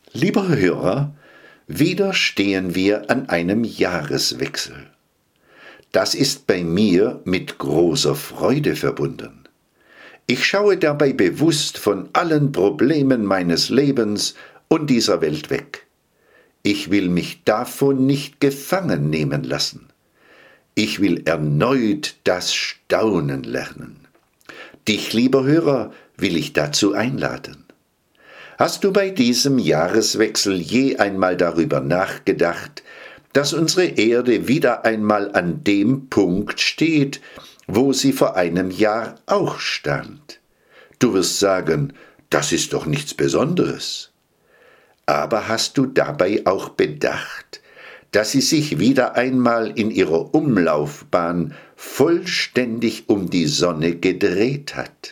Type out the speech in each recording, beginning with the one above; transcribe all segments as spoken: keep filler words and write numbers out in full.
Lieber Hörer, wieder stehen wir an einem Jahreswechsel. Das ist bei mir mit großer Freude verbunden. Ich schaue dabei bewusst von allen Problemen meines Lebens und dieser Welt weg. Ich will mich davon nicht gefangen nehmen lassen. Ich will erneut das Staunen lernen. Dich, lieber Hörer, will ich dazu einladen. Hast du bei diesem Jahreswechsel je einmal darüber nachgedacht, dass unsere Erde wieder einmal an dem Punkt steht, wo sie vor einem Jahr auch stand? Du wirst sagen, das ist doch nichts Besonderes. Aber hast du dabei auch bedacht, dass sie sich wieder einmal in ihrer Umlaufbahn vollständig um die Sonne gedreht hat?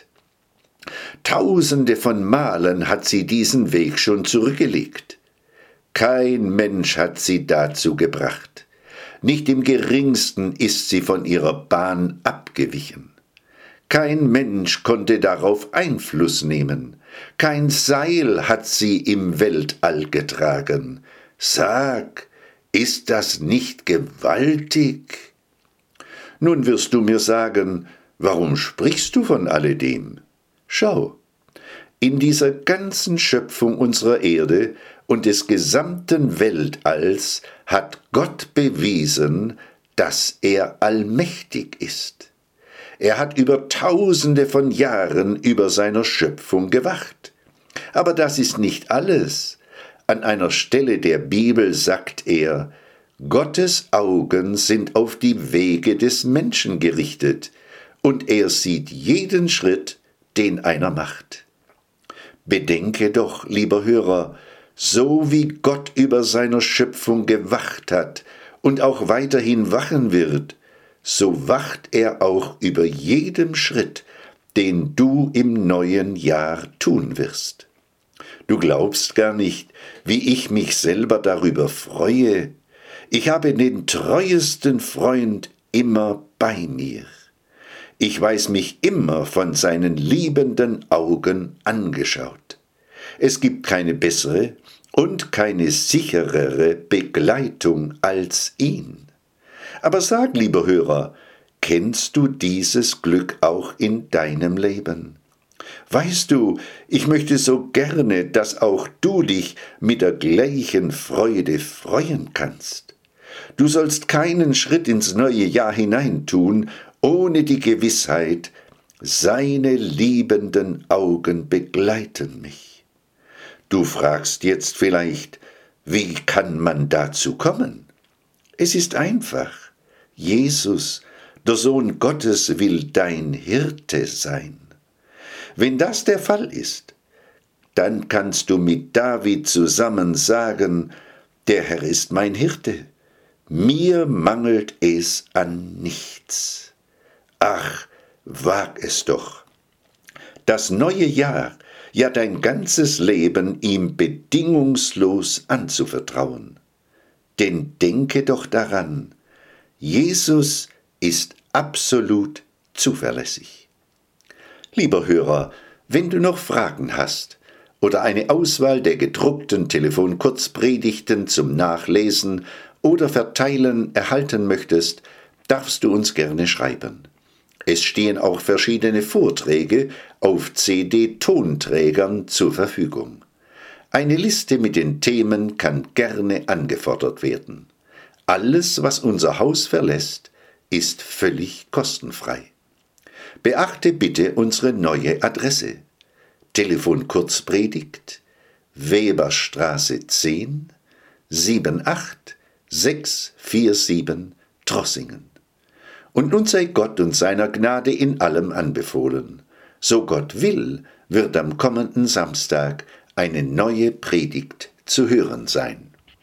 Tausende von Malen hat sie diesen Weg schon zurückgelegt. Kein Mensch hat sie dazu gebracht. Nicht im geringsten ist sie von ihrer Bahn abgewichen. Kein Mensch konnte darauf Einfluss nehmen. Kein Seil hat sie im Weltall getragen. Sag, ist das nicht gewaltig? Nun wirst du mir sagen, warum sprichst du von alledem? Schau, in dieser ganzen Schöpfung unserer Erde und des gesamten Weltalls hat Gott bewiesen, dass er allmächtig ist. Er hat über Tausende von Jahren über seiner Schöpfung gewacht. Aber das ist nicht alles. An einer Stelle der Bibel sagt er, Gottes Augen sind auf die Wege des Menschen gerichtet, und er sieht jeden Schritt, den einer macht. Bedenke doch, lieber Hörer, so wie Gott über seiner Schöpfung gewacht hat und auch weiterhin wachen wird, so wacht er auch über jedem Schritt, den du im neuen Jahr tun wirst. Du glaubst gar nicht, wie ich mich selber darüber freue. Ich habe den treuesten Freund immer bei mir. Ich weiß mich immer von seinen liebenden Augen angeschaut. Es gibt keine bessere und keine sicherere Begleitung als ihn. Aber sag, lieber Hörer, kennst du dieses Glück auch in deinem Leben? Weißt du, ich möchte so gerne, dass auch du dich mit der gleichen Freude freuen kannst. Du sollst keinen Schritt ins neue Jahr hineintun, ohne die Gewissheit, seine liebenden Augen begleiten mich. Du fragst jetzt vielleicht, wie kann man dazu kommen? Es ist einfach. Jesus, der Sohn Gottes, will dein Hirte sein. Wenn das der Fall ist, dann kannst du mit David zusammen sagen, der Herr ist mein Hirte, mir mangelt es an nichts. Ach, wag es doch. Das neue Jahr, ja dein ganzes Leben ihm bedingungslos anzuvertrauen. Denn denke doch daran, Jesus ist absolut zuverlässig. Lieber Hörer, wenn du noch Fragen hast oder eine Auswahl der gedruckten Telefonkurzpredigten zum Nachlesen oder Verteilen erhalten möchtest, darfst du uns gerne schreiben. Es stehen auch verschiedene Vorträge auf C D-Tonträgern zur Verfügung. Eine Liste mit den Themen kann gerne angefordert werden. Alles, was unser Haus verlässt, ist völlig kostenfrei. Beachte bitte unsere neue Adresse. Telefonkurzpredigt, Weberstraße zehn, sieben acht sechs vier sieben, Trossingen. Und nun sei Gott und seiner Gnade in allem anbefohlen. So Gott will, wird am kommenden Samstag eine neue Predigt zu hören sein.